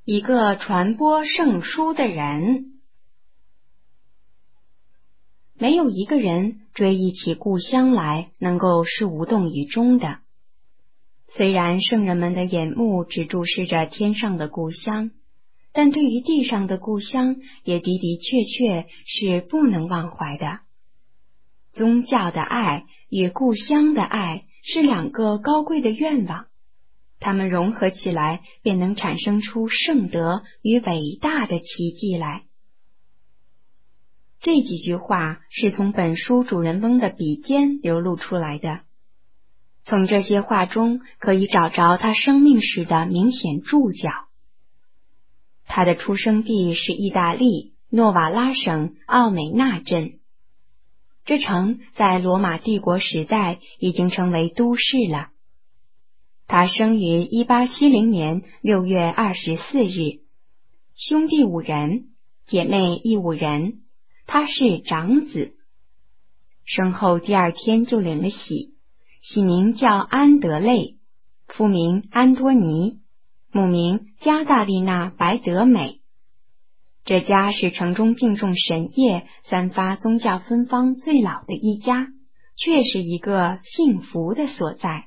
一个传播圣书的人。没有一个人追忆起故乡来能够是无动于衷的。虽然圣人们的眼目只注视着天上的故乡，但对于地上的故乡也的的确确是不能忘怀的。宗教的爱与故乡的爱是两个高贵的愿望，它们融合起来便能产生出圣德与伟大的奇迹来。这几句话是从本书主人翁的笔尖流露出来的。从这些话中可以找着他生命史的明显注脚。他的出生地是意大利诺瓦拉省奥美纳镇，这城在罗马帝国时代已经成为都市了。他生于1870年6月24日，兄弟5人，姐妹亦5人，他是长子。生后第2天就领了喜，喜名叫安德肋，父名安多尼，母名加大利娜白德美。这家是城中敬重神业、散发宗教芬芳最老的一家，却是一个幸福的所在。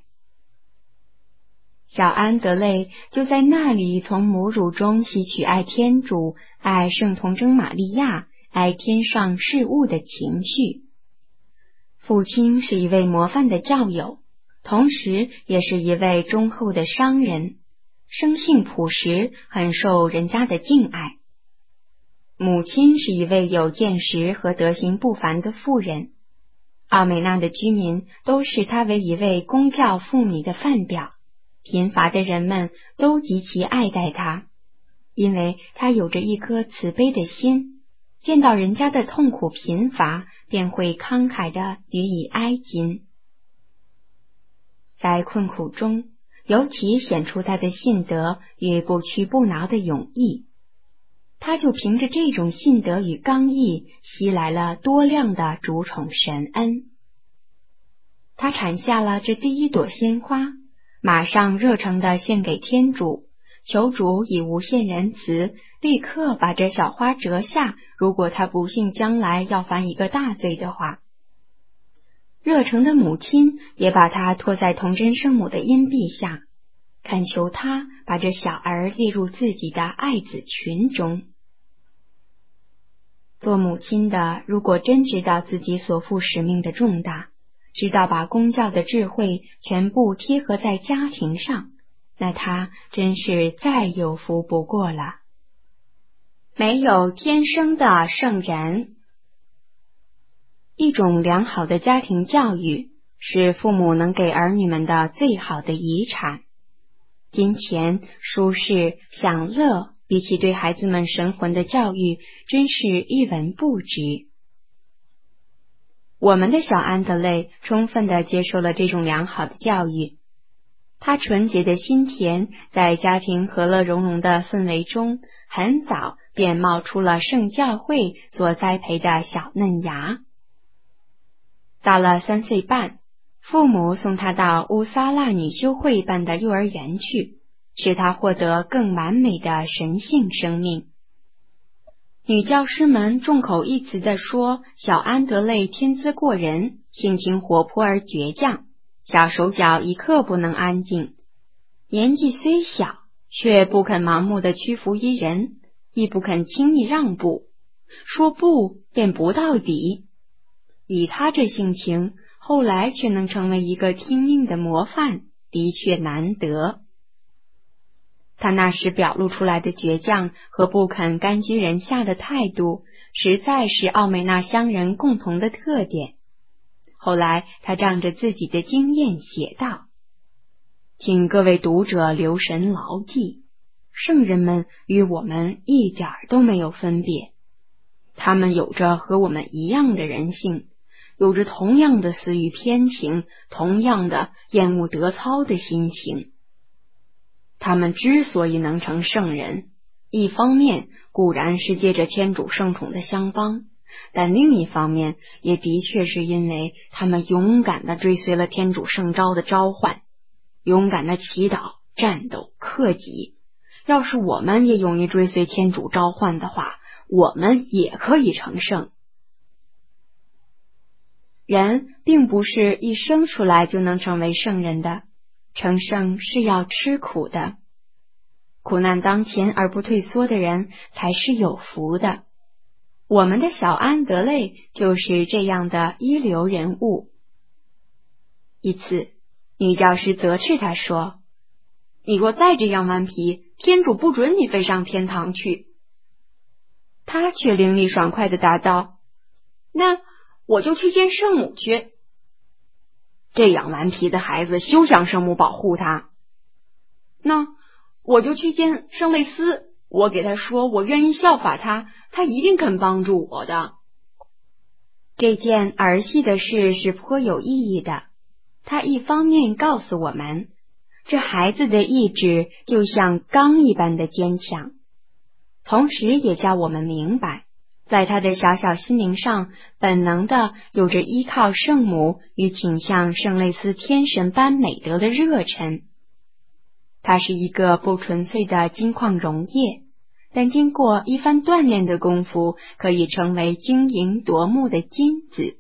小安德肋就在那里从母乳中吸取爱天主、爱圣童贞玛利亚、爱天上事物的情绪。父亲是一位模范的教友，同时也是一位忠厚的商人，生性朴实，很受人家的敬爱。母亲是一位有见识和德行不凡的妇人，奥美纳的居民都视她为一位公教妇女的范表，贫乏的人们都极其爱戴她，因为她有着一颗慈悲的心，见到人家的痛苦贫乏，便会慷慨地予以哀矜。在困苦中，尤其显出他的信德与不屈不挠的勇毅。他就凭着这种信德与刚毅，吸来了多量的主宠神恩。他产下了这第一朵鲜花，马上热诚地献给天主，求主以无限仁慈，立刻把这小花折下，如果他不幸将来要犯一个大罪的话。热诚的母亲也把他托在童真圣母的荫庇下，恳求他把这小儿列入自己的爱子群中。做母亲的，如果真知道自己所负使命的重大，知道把公教的智慧全部贴合在家庭上，那他真是再有福不过了。没有天生的圣人。一种良好的家庭教育是父母能给儿女们的最好的遗产。金钱、舒适、享乐，比起对孩子们神魂的教育，真是一文不值。我们的小安德肋充分地接受了这种良好的教育，他纯洁的心田在家庭和乐融融的氛围中，很早便冒出了圣教会所栽培的小嫩芽。到了3岁半，父母送他到乌萨拉女修会办的幼儿园去，使他获得更完美的神性生命。女教师们众口一词地说，小安德肋天资过人，性情活泼而倔强，小手脚一刻不能安静。年纪虽小，却不肯盲目地屈服于人，亦不肯轻易让步，说不便不到底。以他这性情，后来却能成为一个听命的模范，的确难得。他那时表露出来的倔强和不肯甘居人下的态度，实在是奥美纳乡人共同的特点。后来他仗着自己的经验写道：请各位读者留神牢记，圣人们与我们一点都没有分别，他们有着和我们一样的人性，有着同样的私欲偏情，同样的厌恶德操的心情。他们之所以能成圣人，一方面固然是借着天主圣宠的相帮，但另一方面也的确是因为他们勇敢地追随了天主圣召的召唤，勇敢地祈祷、战斗、克己， 要是我们也勇于追随天主召唤的话，我们也可以成圣。人并不是一生出来就能成为圣人的，成圣是要吃苦的。苦难当前而不退缩的人才是有福的。我们的小安德肋就是这样的一流人物。一次，女教师责斥他说：“你若再这样顽皮，天主不准你飞上天堂去。”他却伶俐爽快地答道：“那我就去见圣母去。这样顽皮的孩子休想圣母保护他。那我就去见圣类斯，我给他说我愿意效法他，他一定肯帮助我的。”这件儿戏的事是颇有意义的。他一方面告诉我们，这孩子的意志就像钢一般的坚强，同时也叫我们明白，在他的小小心灵上，本能的有着依靠圣母与倾向圣类斯天神般美德的热忱。他是一个不纯粹的金矿溶液，但经过一番锻炼的功夫，可以成为晶莹夺目的金子。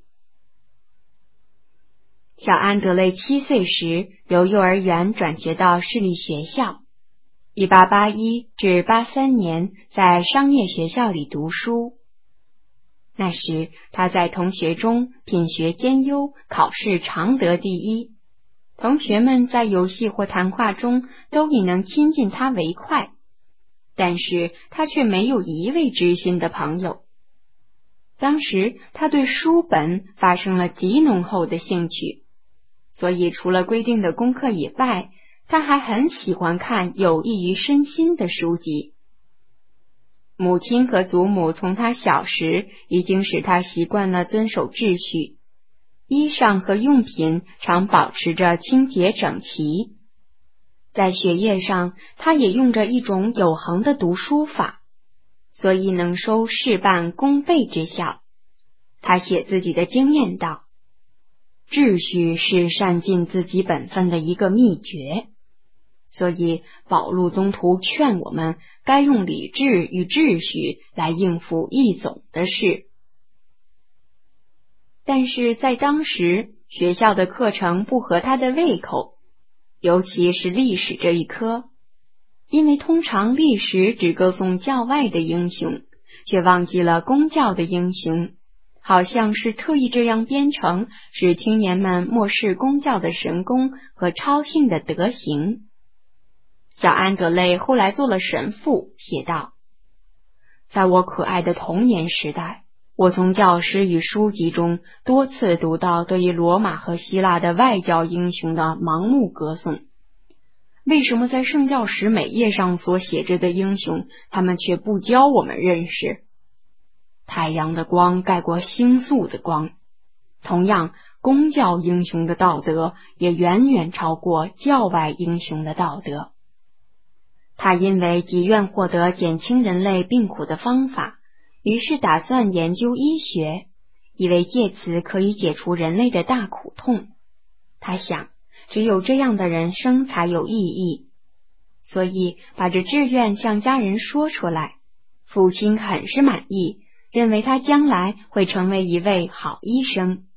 小安德肋7岁时，由幼儿园转学到市立学校。1881至83年在商业学校里读书。那时他在同学中品学兼优，考试常得第一。同学们在游戏或谈话中都以能亲近他为快，但是他却没有一位知心的朋友。当时他对书本发生了极浓厚的兴趣，所以除了规定的功课以外，他还很喜欢看有益于身心的书籍。母亲和祖母从他小时已经使他习惯了遵守秩序，衣裳和用品常保持着清洁整齐。在学业上，他也用着一种有恒的读书法，所以能收事半功倍之效。他写自己的经验道：“秩序是善尽自己本分的一个秘诀。”所以保禄宗徒劝我们该用理智与秩序来应付一总的事。但是在当时，学校的课程不合他的胃口，尤其是历史这一科，因为通常历史只歌颂教外的英雄，却忘记了公教的英雄，好像是特意这样编程，使青年们漠视公教的神功和超性的德行。小安德肋后来做了神父，写道：“在我可爱的童年时代，我从教师与书籍中多次读到对于罗马和希腊的外交英雄的盲目歌颂。为什么在圣教史每页上所写着的英雄，他们却不教我们认识？太阳的光盖过星宿的光，同样，公教英雄的道德也远远超过教外英雄的道德。他因为急愿获得减轻人类病苦的方法，于是打算研究医学，以为借此可以解除人类的大苦痛。他想，只有这样的人生才有意义，所以把这志愿向家人说出来。父亲很是满意，认为他将来会成为一位好医生。